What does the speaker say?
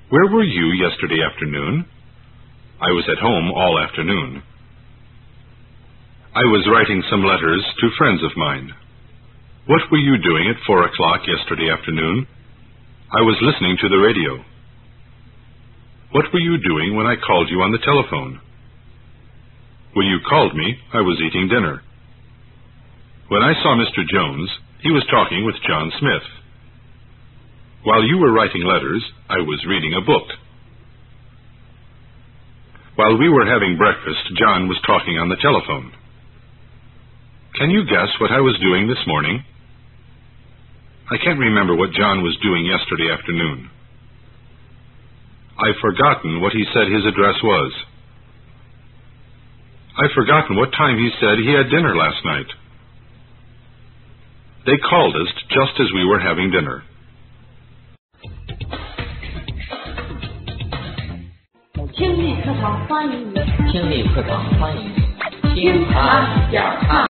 Where were you yesterday afternoon? I was at home all afternoon. I was writing some letters to friends of mine. What were you doing at 4 o'clock yesterday afternoon? I was listening to the radio. What were you doing when I called you on the telephone? When you called me, I was eating dinner. When I saw Mr. Jones, he was talking with John Smith. While you were writing letters, I was reading a book. While we were having breakfast, John was talking on the telephone. Can you guess what I was doing this morning? I can't remember what John was doing yesterday afternoon. I've forgotten what he said his address was. I've forgotten what time he said he had dinner last night. They called us just as we were having dinner. 听力课堂欢迎你， 听力课堂欢迎你，听他讲唱。